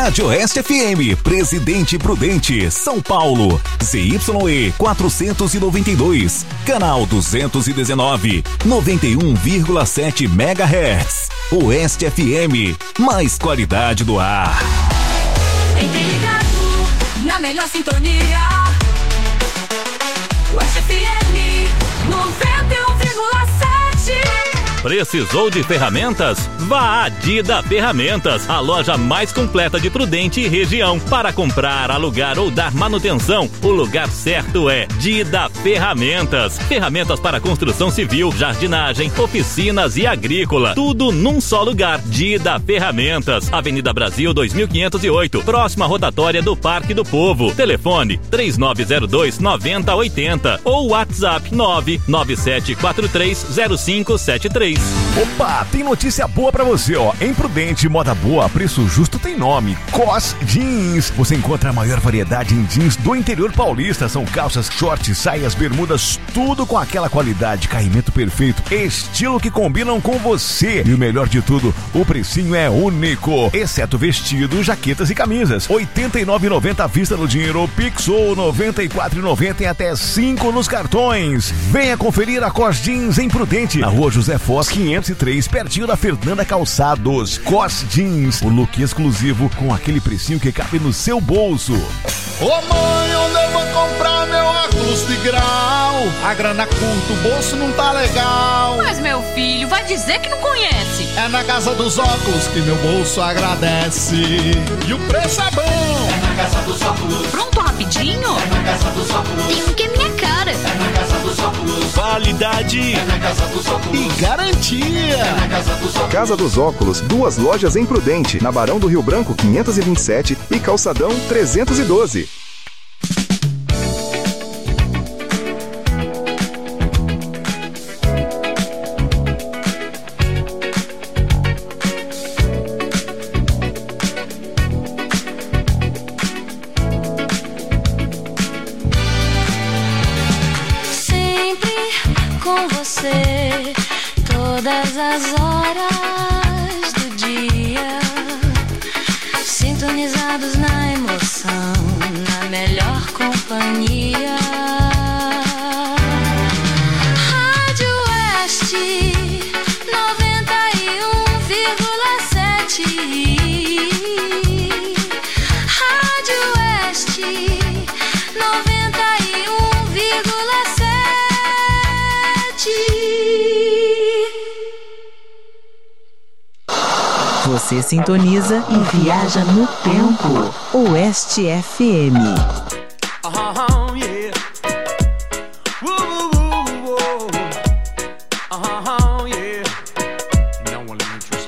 Rádio Oeste FM, Presidente Prudente, São Paulo, ZYE 492, canal 219, 91,7 MHz. Oeste FM, mais qualidade do ar. Ligado, na melhor sintonia. Oeste FM 91,7. Precisou de ferramentas? Vá a Dida Ferramentas, a loja mais completa de Prudente e região. Para comprar, alugar ou dar manutenção, o lugar certo é Dida Ferramentas. Ferramentas para construção civil, jardinagem, oficinas e agrícola. Tudo num só lugar. Dida Ferramentas, Avenida Brasil 2508, próxima rotatória do Parque do Povo. Telefone 3902-9080 ou WhatsApp 997430573. Opa, tem notícia boa pra você, ó. Em Prudente, moda boa, preço justo tem nome. COS Jeans. Você encontra a maior variedade em jeans do interior paulista. São calças, shorts, saias, bermudas, tudo com aquela qualidade, caimento perfeito, estilo que combinam com você. E o melhor de tudo, o precinho é único, exceto vestido, jaquetas e camisas. R$ 89,90 à vista no dinheiro, Pix ou R$ 94,90 em até 5 nos cartões. Venha conferir a COS Jeans em Prudente, na Rua José Foz 503, pertinho da Fernanda Calçados. COS Jeans, o look exclusivo com aquele precinho que cabe no seu bolso. Ô mãe, onde eu vou comprar meu óculos de grau? A grana curta, o bolso não tá legal. Mas meu filho, vai dizer que não conhece. É na Casa dos Óculos que meu bolso agradece. E o preço é bom. É na Casa dos Óculos. Pronto, rapidinho? É na Casa dos Óculos. Tem um que é minha cara. É na Casa dos Óculos. Qualidade. É na Casa dos Óculos. E garantia. É na Casa dos Óculos. Casa dos Óculos, 2 lojas em Prudente, na Barão do Rio Branco 527 e Calçadão 312. Todas as horas do dia, sintonizados na emoção, na melhor companhia. Rádio Oeste 91,7. Rádio Oeste 91,7. Você sintoniza e viaja no tempo. Oeste FM. Yeah. Yeah. No one enters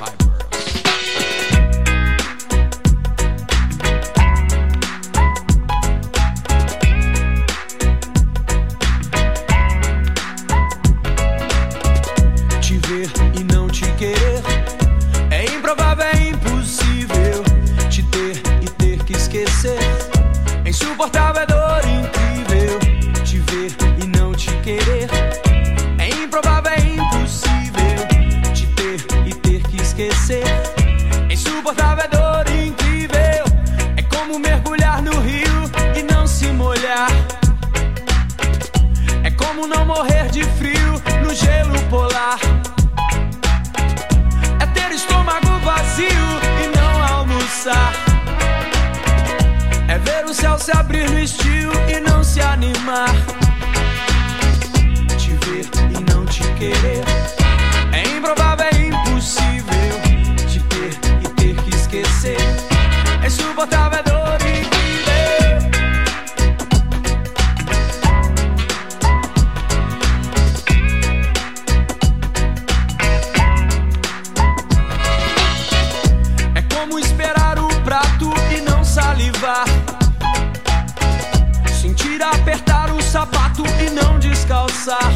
Te ver e não te querer é improvável, é impossível. Te ter e ter que esquecer é insuportável, é dor incrível. Te ver e não te querer é improvável, é impossível. Te ter e ter que esquecer é insuportável, é dor incrível. É como mergulhar no rio e não se molhar. É como não morrer de frio no gelo polar. É ter estômago vazio e não almoçar. É ver o céu se abrir no estio e não se animar. Te ver e não te querer é improvável, é impossível. Te ter e ter que esquecer é insuportável, é dor incrível. É como esperar o prato e não salivar. Sentir apertar o sapato e não descalçar.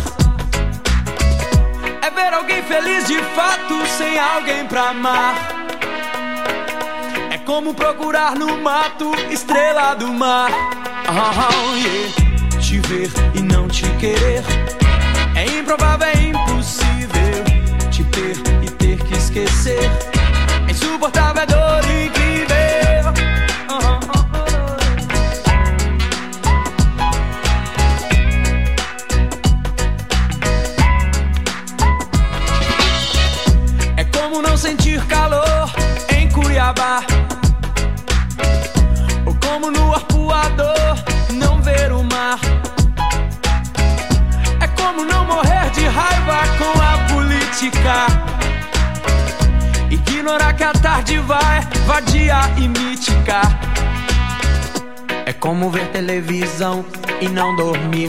É ver alguém feliz de fato sem alguém pra amar. É como procurar no mato estrela do mar. Yeah. Te ver e não te querer é improvável, é impossível. Te ter e ter que esquecer é insuportável, é dor incrível. voador, não ver o mar. É como não morrer de raiva com a política. Ignorar que a tarde vai, vadia e mítica. É como ver televisão e não dormir.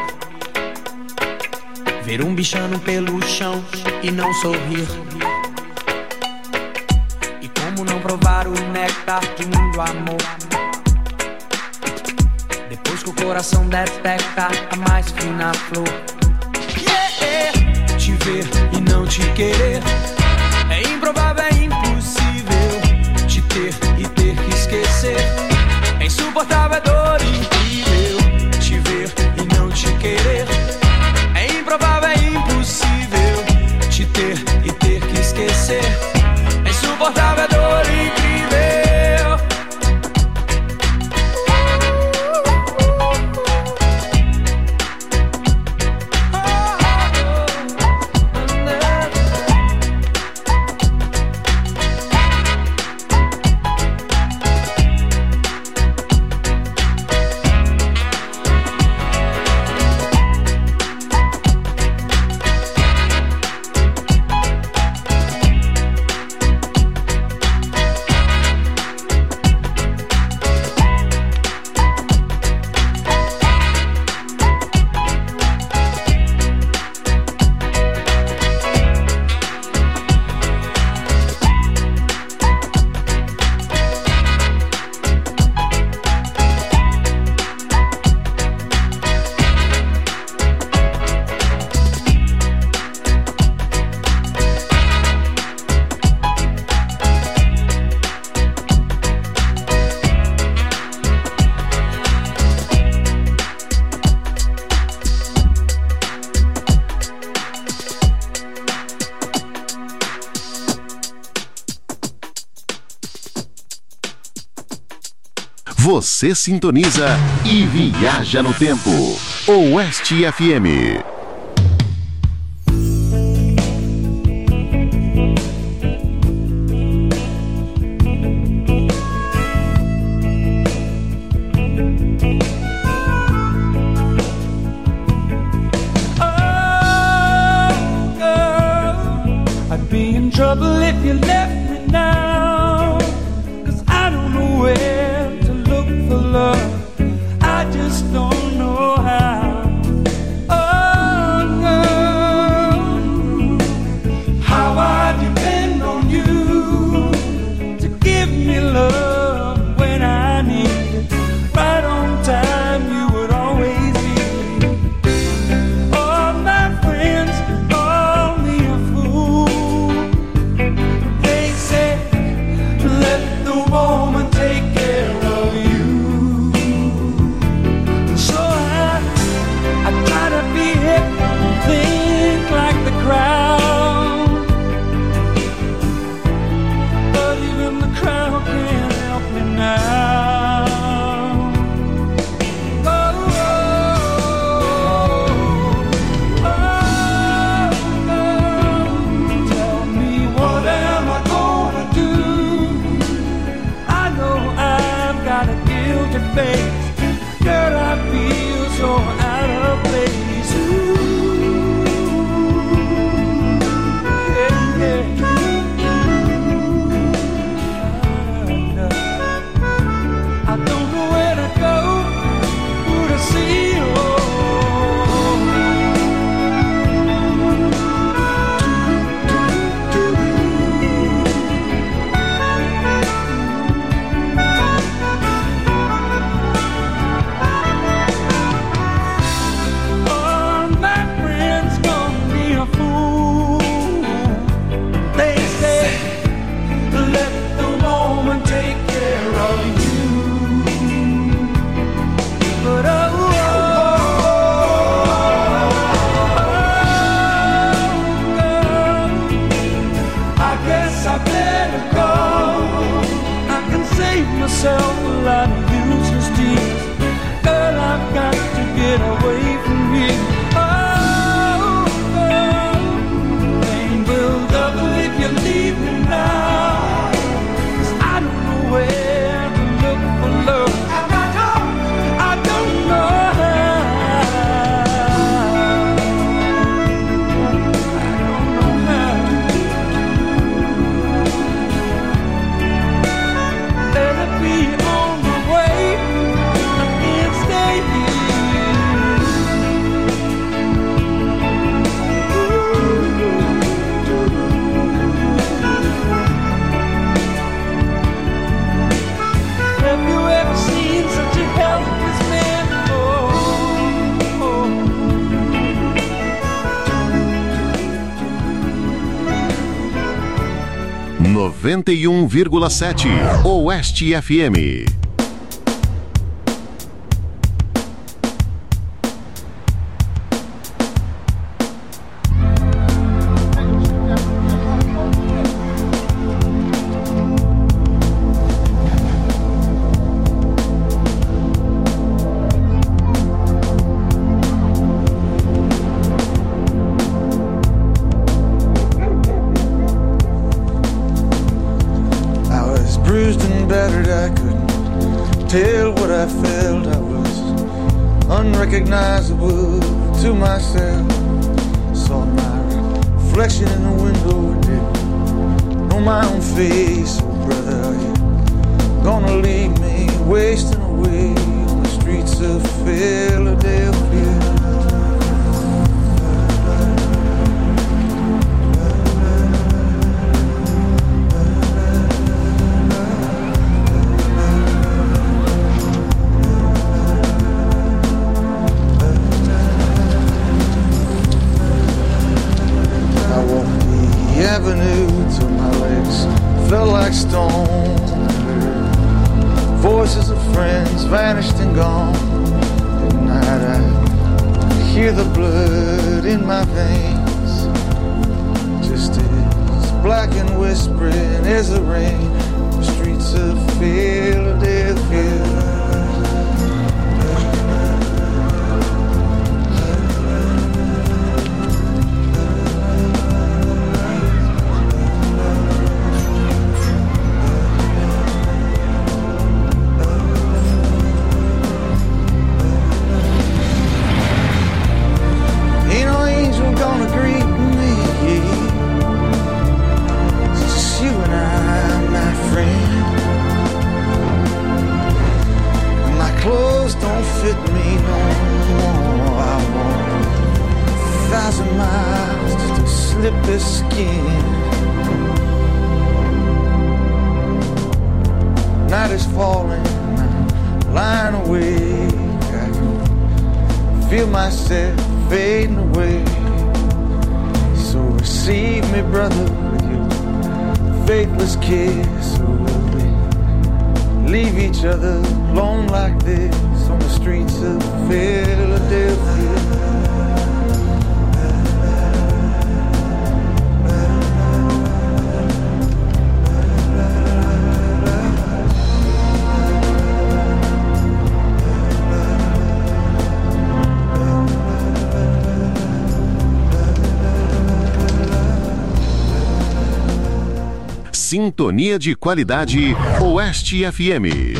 Ver um bichano pelo chão e não sorrir. E como não provar o néctar de muito amor. Depois que o coração detecta a mais fina flor. Te ver e não te querer é improvável, é impossível. Te ter e ter que esquecer é insuportável, é dor incrível. Te ver e não te querer é improvável, é impossível. Te ter e ter que esquecer é insuportável, é dor incrível. Você sintoniza e viaja no tempo. Oeste FM. 91,7 Oeste FM. Tell what I felt, I was unrecognizable to myself. Saw my reflection in the window, didn't know my own face. Oh brother, are you gonna leave me wasting away on the streets of Philadelphia? Avenue till my legs felt like stone. Voices of friends vanished and gone. At night I hear the blood in my veins, just as black and whispering as the rain. The streets of Philadelphia. Night is falling, I'm lying awake. I can feel myself fading away. So receive me, brother, with your faithless kiss. Or will we leave each other alone like this on the streets of Philadelphia? Sintonia de qualidade Oeste FM.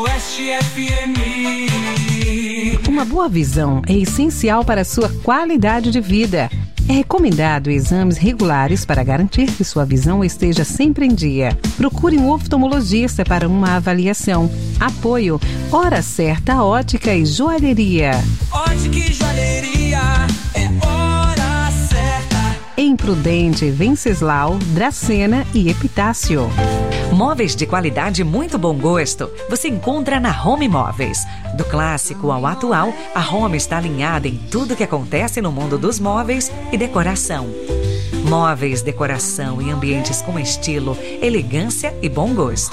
Oeste FM. Uma boa visão é essencial para a sua qualidade de vida. É recomendado exames regulares para garantir que sua visão esteja sempre em dia. Procure um oftalmologista para uma avaliação. Apoio Hora Certa Ótica e Joalheria. Ótica e Joalheria é Hora Certa. Em Prudente, Venceslau, Dracena e Epitácio. Móveis de qualidade e muito bom gosto você encontra na Home Móveis. Do clássico ao atual, a Home está alinhada em tudo que acontece no mundo dos móveis e decoração. Móveis, decoração e ambientes com estilo, elegância e bom gosto.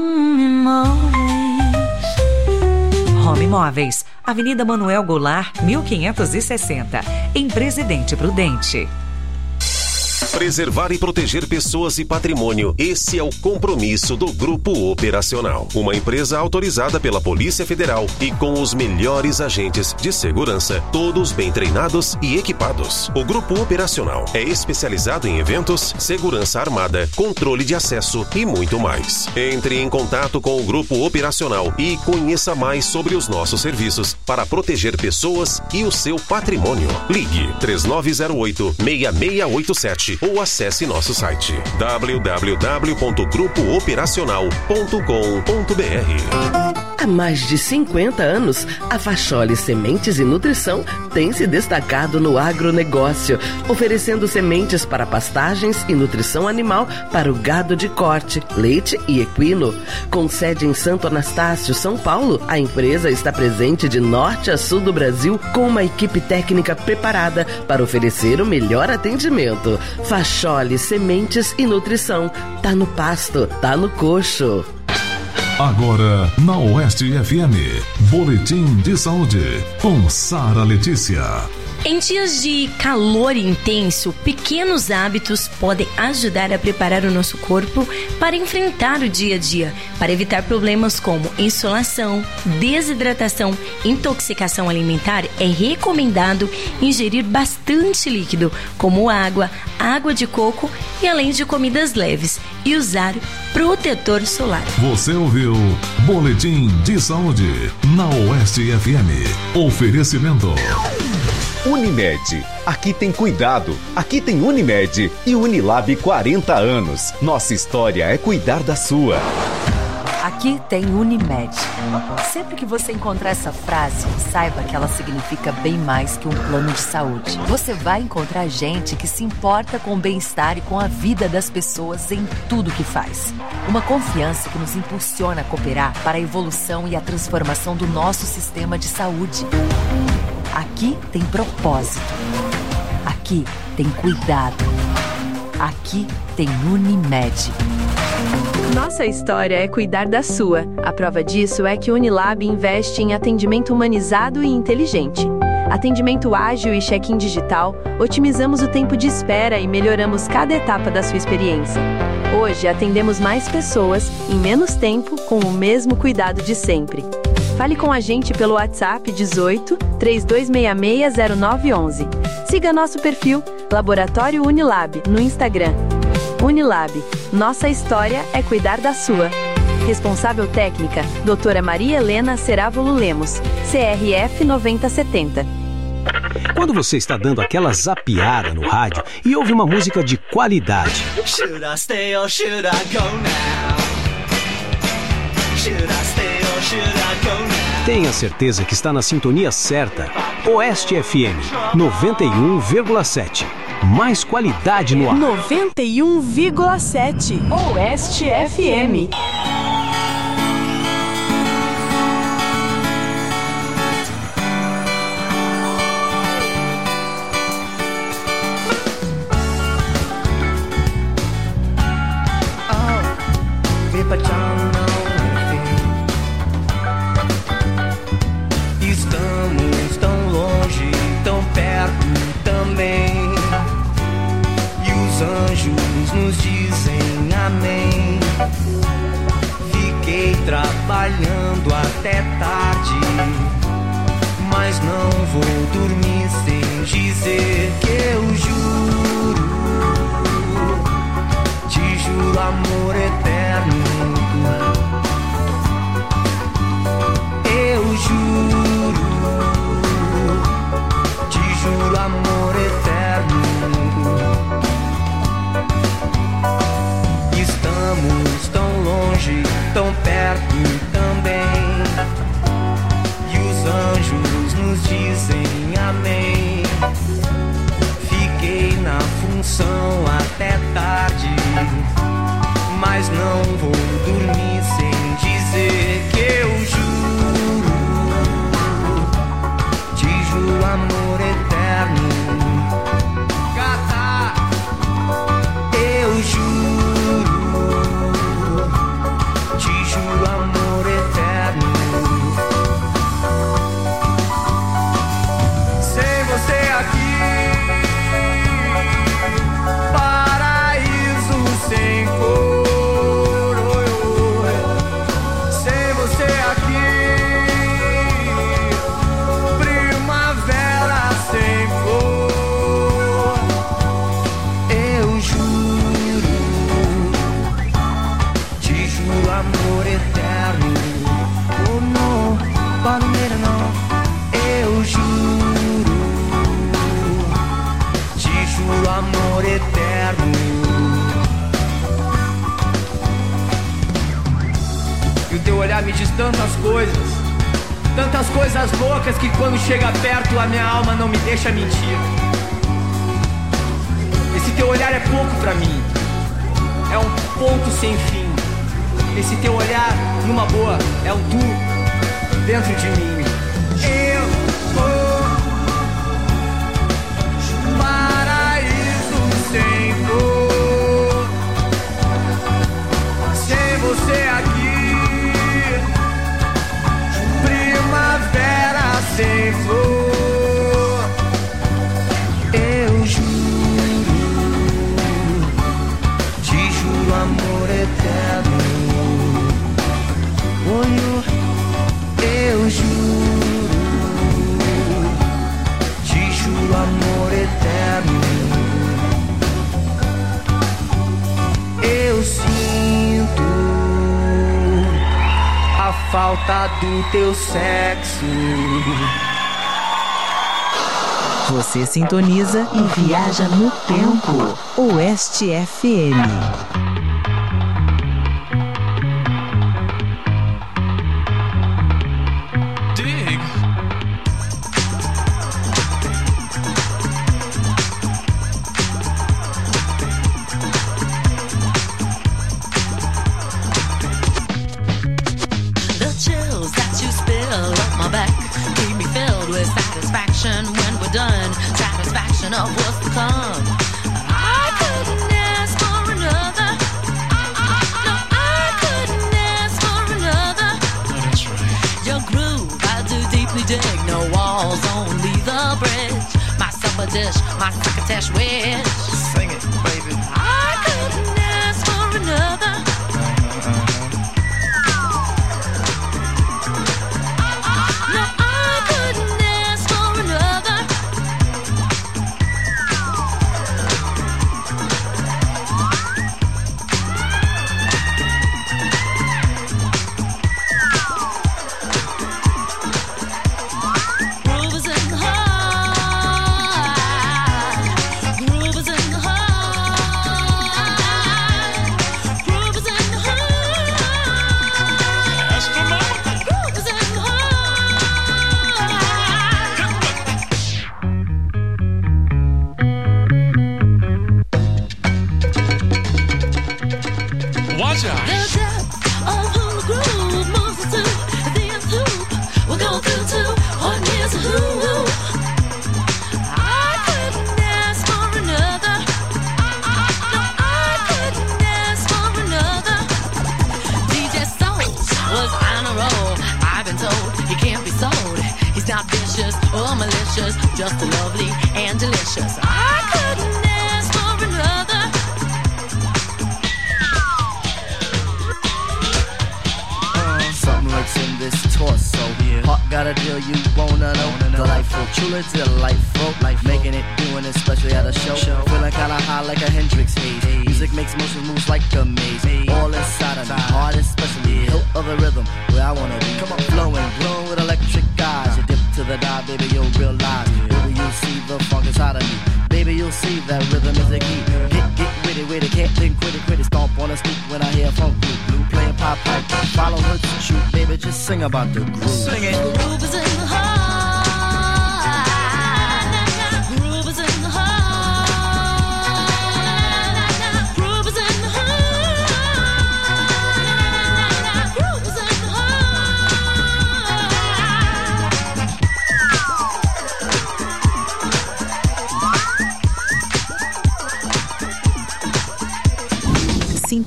Home Móveis, Avenida Manuel Goulart, 1560, em Presidente Prudente. Preservar e proteger pessoas e patrimônio. Esse é o compromisso do Grupo Operacional. Uma empresa autorizada pela Polícia Federal e com os melhores agentes de segurança, todos bem treinados e equipados. O Grupo Operacional é especializado em eventos, segurança armada, controle de acesso e muito mais. Entre em contato com o Grupo Operacional e conheça mais sobre os nossos serviços para proteger pessoas e o seu patrimônio. Ligue 3908-6687 ou acesse nosso site www.grupooperacional.com.br. Há mais de 50 anos, a Facholi Sementes e Nutrição tem se destacado no agronegócio, oferecendo sementes para pastagens e nutrição animal para o gado de corte, leite e equino. Com sede em Santo Anastácio, São Paulo, a empresa está presente de norte a sul do Brasil com uma equipe técnica preparada para oferecer o melhor atendimento. Facholi Sementes e Nutrição. Tá no pasto, tá no coxo. Agora, na Oeste FM, Boletim de Saúde, com Sara Letícia. Em dias de calor intenso, pequenos hábitos podem ajudar a preparar o nosso corpo para enfrentar o dia a dia, para evitar problemas como insolação, desidratação, intoxicação alimentar. É recomendado ingerir bastante líquido, como água, água de coco e além de comidas leves, e usar protetor solar. Você ouviu Boletim de Saúde na Oeste FM. Oferecimento Unimed. Aqui tem cuidado. Aqui tem Unimed e Unilab 40 anos. Nossa história é cuidar da sua. Aqui tem Unimed. Sempre que você encontrar essa frase, saiba que ela significa bem mais que um plano de saúde. Você vai encontrar gente que se importa com o bem-estar e com a vida das pessoas em tudo que faz. Uma confiança que nos impulsiona a cooperar para a evolução e a transformação do nosso sistema de saúde. Aqui tem propósito. Aqui tem cuidado. Aqui tem Unimed. Nossa história é cuidar da sua. A prova disso é que o Unilab investe em atendimento humanizado e inteligente. Atendimento ágil e check-in digital, otimizamos o tempo de espera e melhoramos cada etapa da sua experiência. Hoje atendemos mais pessoas em menos tempo com o mesmo cuidado de sempre. Fale com a gente pelo WhatsApp 18 3266 0911. Siga nosso perfil Laboratório Unilab no Instagram. Unilab, nossa história é cuidar da sua. Responsável técnica, doutora Maria Helena Cerávolo Lemos, CRF 9070. Quando você está dando aquela zapiada no rádio e ouve uma música de qualidade, Should I stay or should I go now? Should I stay or should I go now? tenha certeza que está na sintonia certa. Oeste FM 91,7. Mais qualidade no ar. 91,7. Oeste FM. Estamos tão longe, tão perto também. E os anjos nos dizem amém. Fiquei trabalhando até tarde, mas não vou dormir sem dizer que eu juro. Te juro amor eterno. mas não vou dormir sem dizer que eu juro. Te juro amor eterno. Gata, eu juro. Te juro amor eterno. Sem você aqui, sem cor, sem você aqui, primavera sem cor. Eu juro, te juro amor eterno. Oh não, palmeira não. Eu juro, te juro amor eterno. Teu olhar me diz tantas coisas loucas que quando chega perto a minha alma não me deixa mentir. Esse teu olhar é pouco pra mim, é um ponto sem fim. Esse teu olhar, numa boa, é um tu dentro de mim. Eu vou paraíso sem cor, sem você aqui. Primavera sem flor. Eu juro, te juro amor eterno. Eu juro, te juro amor eterno. Eu sinto a falta do teu sexo. Você sintoniza e viaja no tempo. Oeste FM. Of what's to come. I couldn't ask for another. No, I couldn't ask for another. Oh, that's right. Your groove, I do deeply dig. No walls, only the bridge. My supper dish, my succotash wish. Sing it, baby. I couldn't ask for another. No, I couldn't ask for another. Just lovely and delicious. I couldn't ask for another. Something lurks in this torso. Yeah. Heart got a deal you wanna know. Delightful, truly delightful. Making it, doing it, especially at a show. Feeling kinda high like a Hendrix haze. Music makes motion moves like a maze. All inside of me, heart especially. Hilt of the rhythm, where I wanna be. Come on, flowing, glowing with electric eyes. You dip to the dive, baby, you'll realize. Baby, you'll see the funk inside of me. Baby, you'll see that rhythm is the key. Get with it, can't think, quit it. Stomp on a stoop when I hear funk blue playing pop pipe. Follow her to shoot, baby, just sing about the groove. Sing it. The groove is in the heart. Groove is in the heart. Groove is in the heart.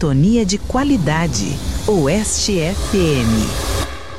sintonia de qualidade. Oeste FM.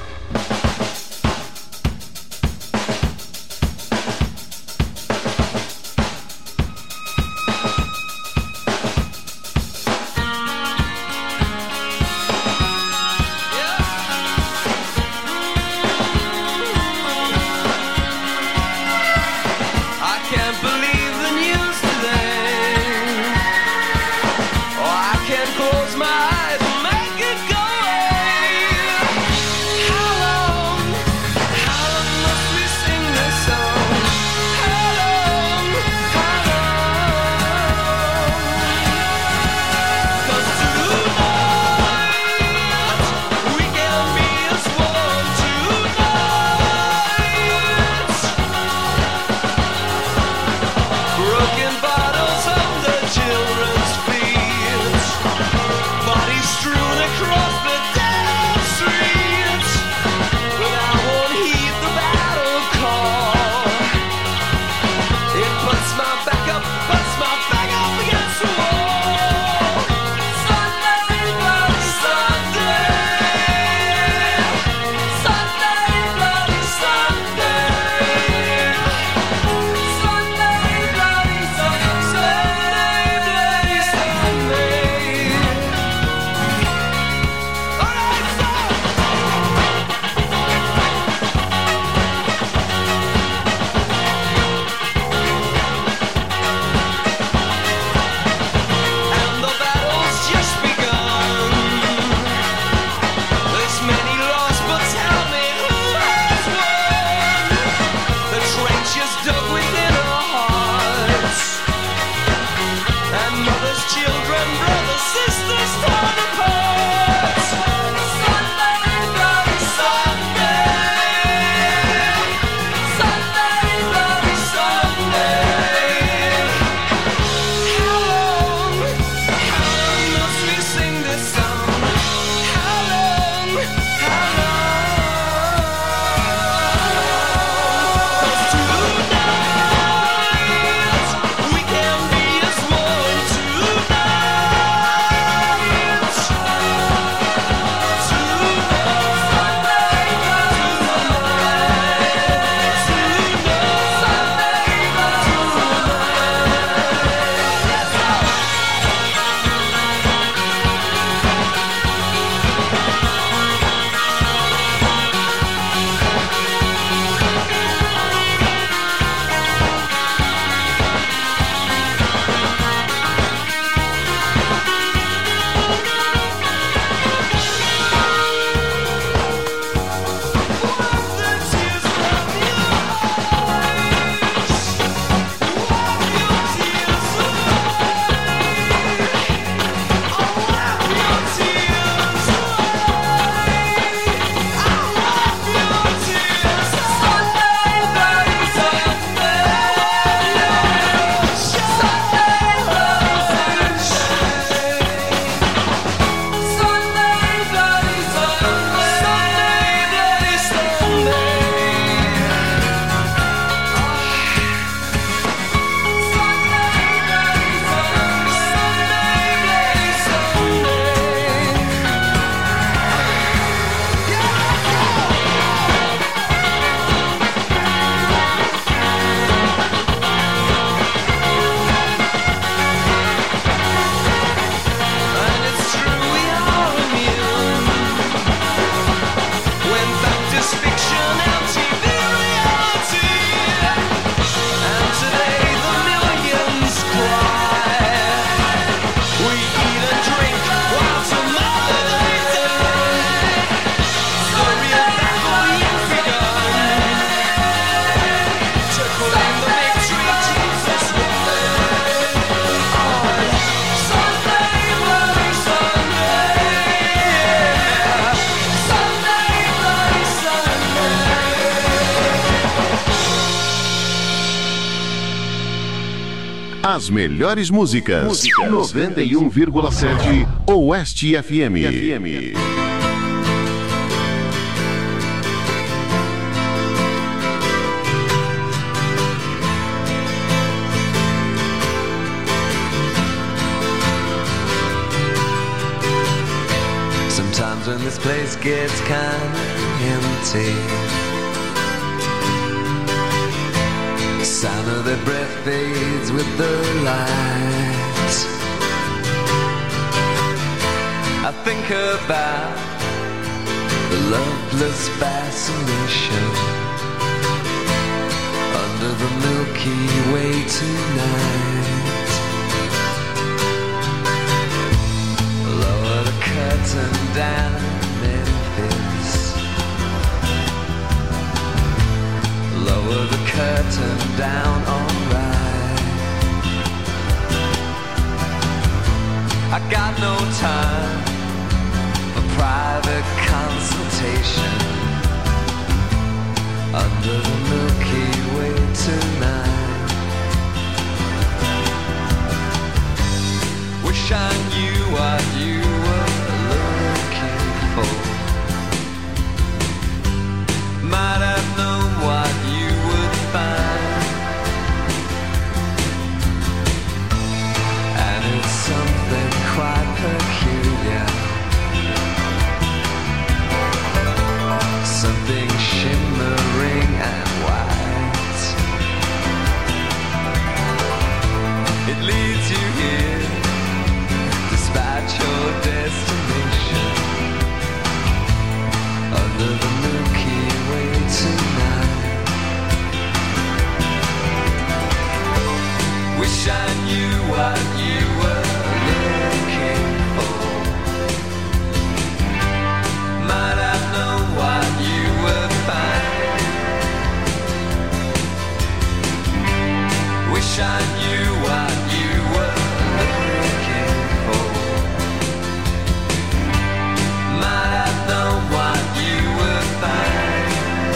As melhores músicas. 91,7 Oeste FM. place gets kinda empty. The sound of their breath fades with the light. I think about the loveless fascination under the Milky Way tonight. Lower the curtain down in Memphis. Lower the curtain down, alright. I got no time for private consultation under the Milky Way tonight. Wish I knew what you were looking for. Might have known what you would find. And it's something quite peculiar. Something shimmering and white. It leads you here, despite your destination, under the Milky Way tonight. Wish I knew what you were looking for. Might have known what you would find. Wish I knew what you were looking for. Might have known what you would find.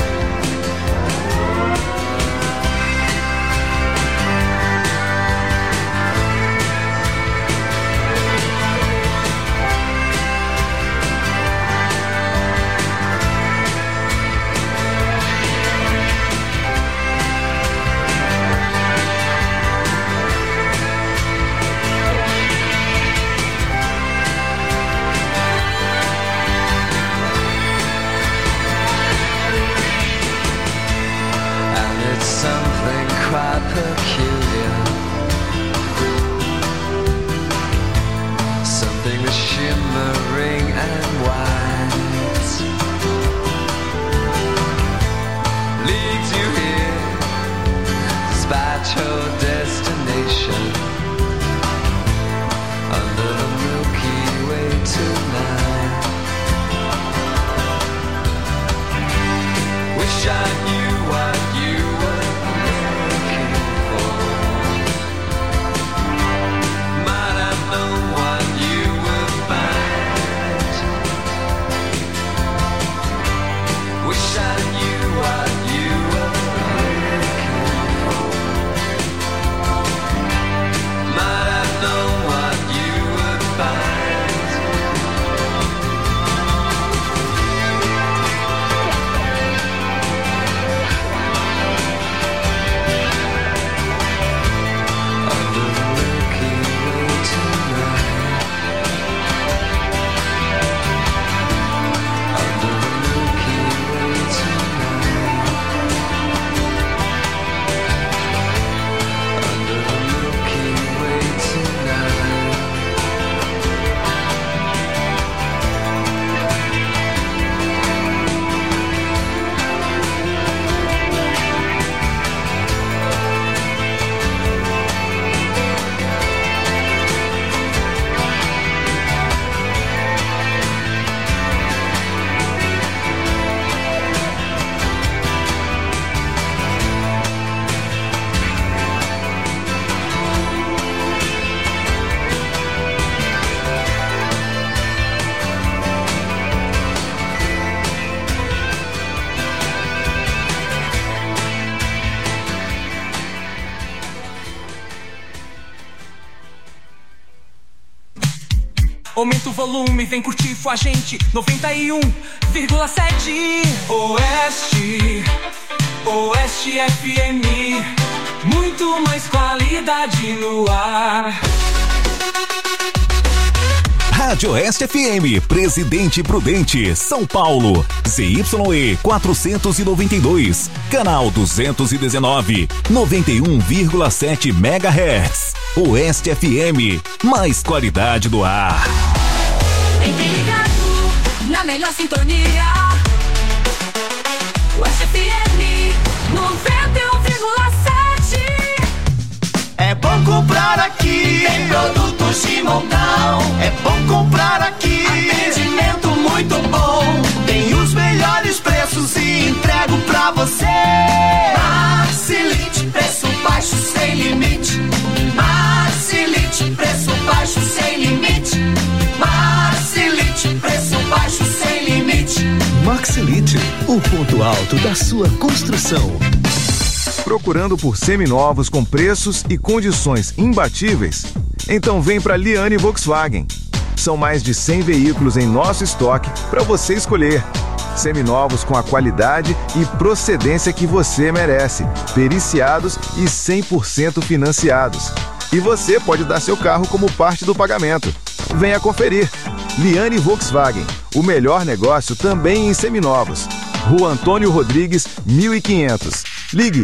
Something quite peculiar. Something that's shimmering and white. Leads you here, despite your destination, under the Milky Way tonight. Wish I knew what you were looking for. Might have known what you would find. Wish I knew what you were looking for. Might have known what you would find. Aumenta o volume, vem curtir com a gente. 91,7 Oeste, Oeste FM. Muito mais qualidade no ar. Rádio Oeste FM, Presidente Prudente, São Paulo, ZYE 492, canal 219, 91,7 MHz. Oeste FM, mais qualidade do ar. Fique ligado na melhor sintonia. Oeste FM 91,7. É bom comprar aqui, tem produtos de montão. É bom comprar aqui, atendimento muito bom. Tem os melhores preços e entrego pra você. Marcelite, preço baixo sem limite. Marcelite, preço baixo sem limite. Marcelite, preço baixo sem limite. Marcelite, o ponto alto da sua construção. Procurando por seminovos com preços e condições imbatíveis? Então vem para Liane Volkswagen. São mais de 100 veículos em nosso estoque para você escolher. Seminovos com a qualidade e procedência que você merece, periciados e 100% financiados. E você pode dar seu carro como parte do pagamento. Venha conferir. Liane Volkswagen, o melhor negócio também em seminovos. Rua Antônio Rodrigues, 1500. Ligue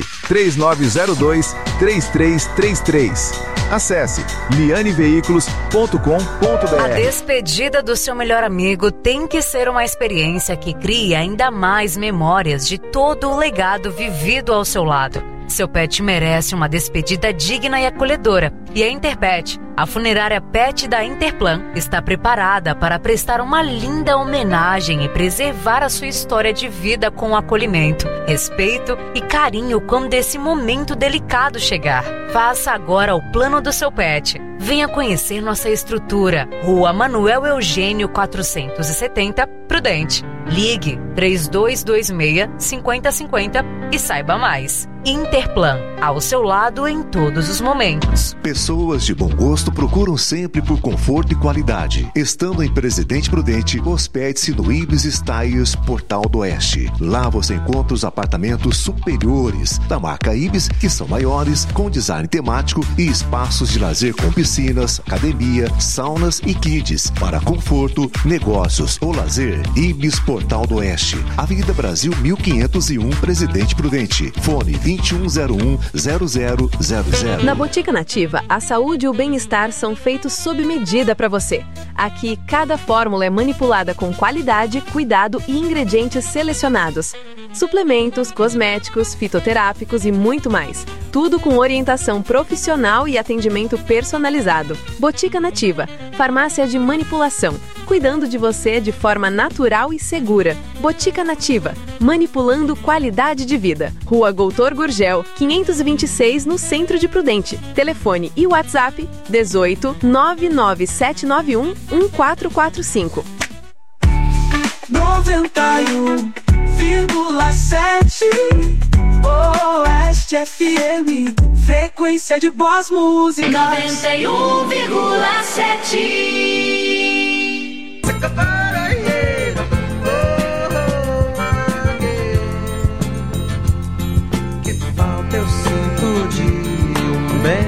3902-3333. Acesse lianeveículos.com.br. A despedida do seu melhor amigo tem que ser uma experiência que crie ainda mais memórias de todo o legado vivido ao seu lado. Seu pet merece uma despedida digna e acolhedora. E a Interpet, a funerária pet da Interplan, está preparada para prestar uma linda homenagem e preservar a sua história de vida com acolhimento, respeito e carinho quando esse momento delicado chegar. Faça agora o plano do seu pet. Venha conhecer nossa estrutura. Rua Manuel Eugênio 470, Prudente. Ligue 3226-5050 e saiba mais. Interplan, ao seu lado em todos os momentos. Pessoas de bom gosto procuram sempre por conforto e qualidade. Estando em Presidente Prudente, hospede-se no Ibis Styles Portal do Oeste. Lá você encontra os apartamentos superiores da marca Ibis, que são maiores, com design temático e espaços de lazer com piscinas, academia, saunas e kids. Para conforto, negócios ou lazer, Ibis Portal do Oeste. Avenida Brasil 1501, Presidente Prudente. Fone 2101-0000. Na Botica Nativa, a saúde e o bem-estar são feitos sob medida para você. Aqui, cada fórmula é manipulada com qualidade, cuidado e ingredientes selecionados. Suplementos, cosméticos, fitoterápicos e muito mais. Tudo com orientação profissional e atendimento personalizado. Botica Nativa, farmácia de manipulação, cuidando de você de forma natural e segura. Botica Nativa, manipulando qualidade de vida. Rua Goutor Gurgel, 526, no centro de Prudente. Telefone e WhatsApp 18 99791 1445. 91,7 Oeste FM, frequência de boas músicas. 91,7. Que falta eu sinto de um bem,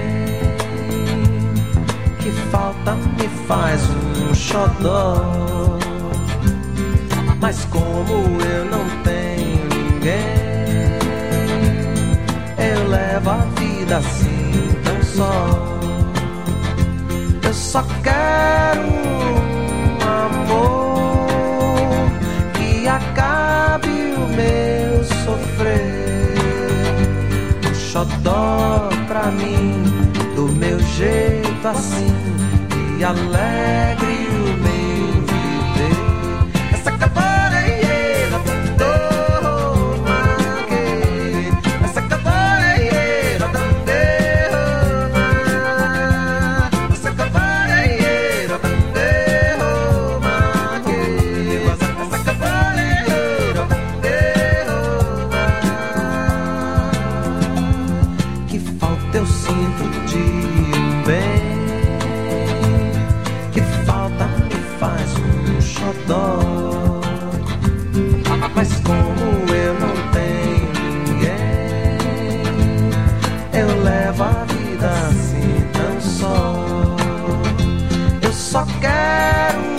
que falta me faz um xodó. Mas como eu não tenho ninguém, eu levo a vida assim tão só. Eu só quero um amor que acabe o meu sofrer. Um xodó pra mim, do meu jeito assim, e alegre o meu viver. Essa capoeira essa capoeira essa capoeira que falta eu sinto de um bem, que falta me faz um xodó. Mas como eu não tenho ninguém, eu levo a vida assim tão só. Eu só quero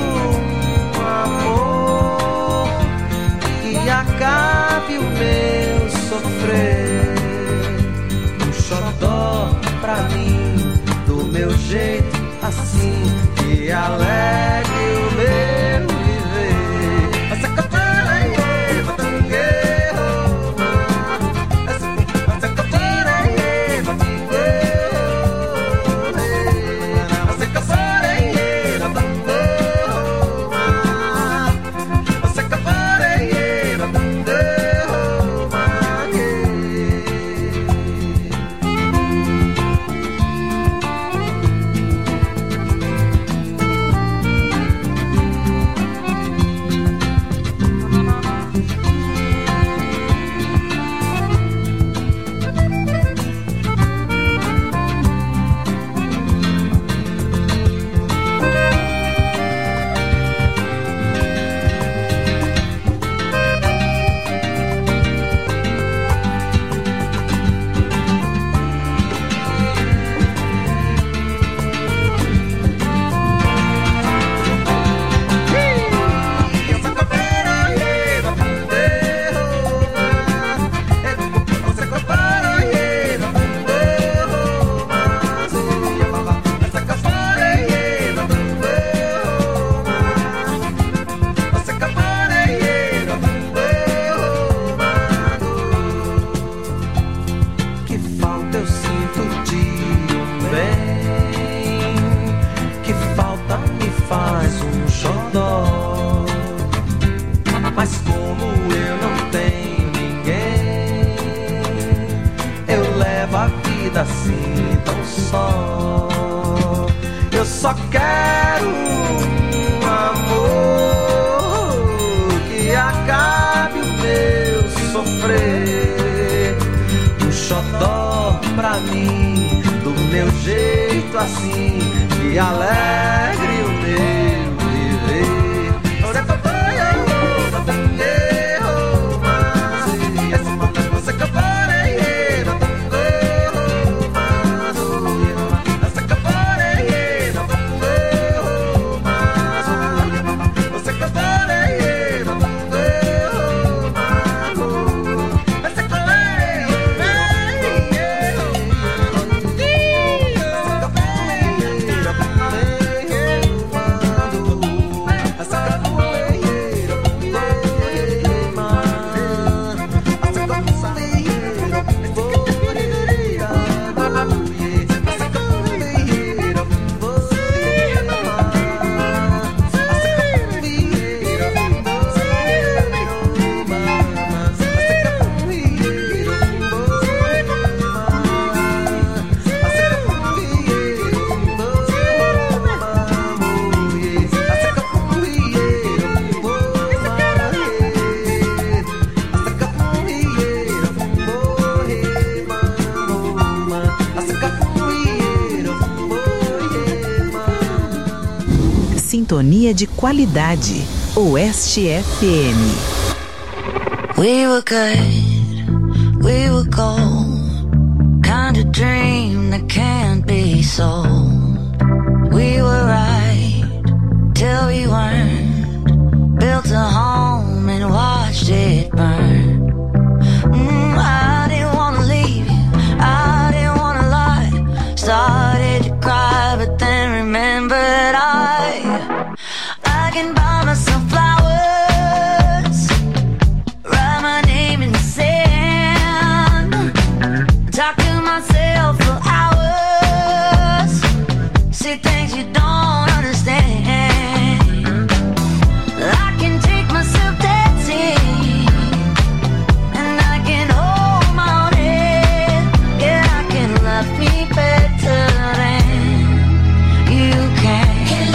vida assim tão só. Eu só quero um amor que acabe o meu sofrer. Um xodó pra mim, do meu jeito assim, que alegre o meu viver. Sintonia de qualidade. Oeste FM. We were good, we were gold, kind of dream that can't be sold. We were right till we weren't, built a home and watched it burn. I didn't wanna leave you, I didn't wanna lie. Started to cry but then remembered I can buy myself flowers, write my name in the sand, talk to myself for hours, say things you don't understand. I can take myself dancing, and I can hold my own head. Yeah, I can love me better than you can.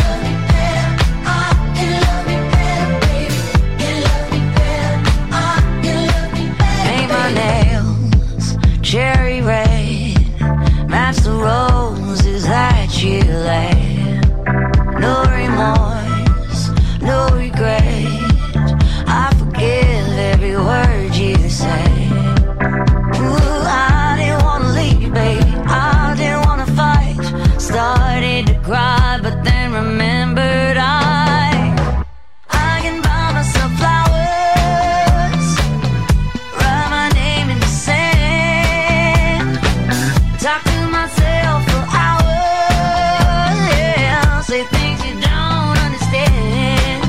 Cherry red, match the roses that you laid. No remorse, no regret, I forgive every word you say. Ooh, I didn't wanna leave, baby, I didn't wanna fight. Started to cry, but then remembered I can buy myself flowers, write my name in the sand, talk to myself for hours, yeah, say things you don't understand.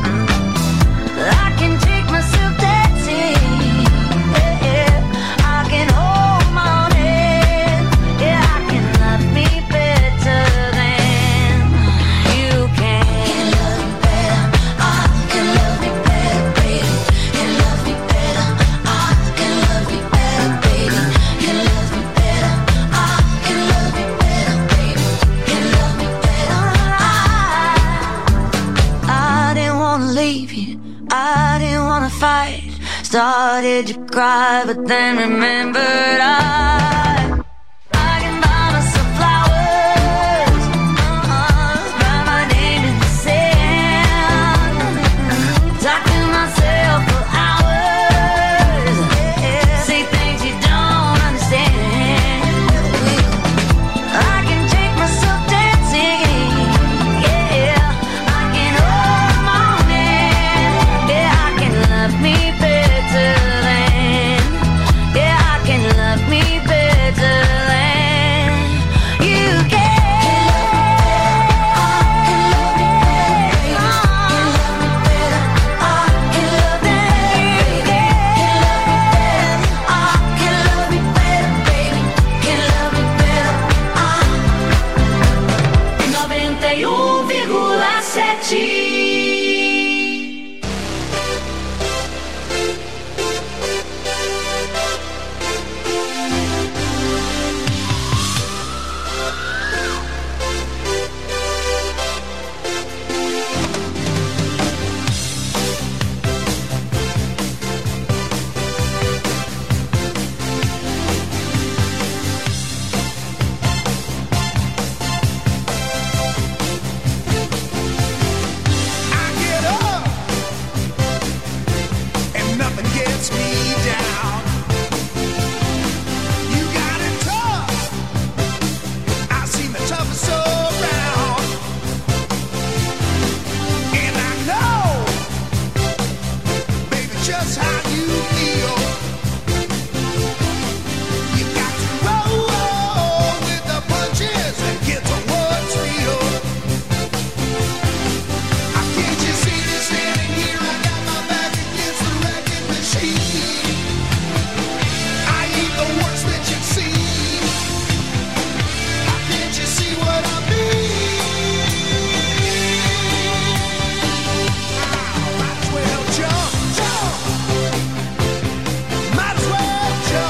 I can take myself dancing, yeah, I can hold my own head, yeah, I can love me better than you can. Can love me better, I can love me better, baby. Can love me better, I can love me better, baby. Can love me better, I can love me better, baby. Can love me better, I didn't wanna leave you, I didn't wanna fight. Started to cry, but then remembered I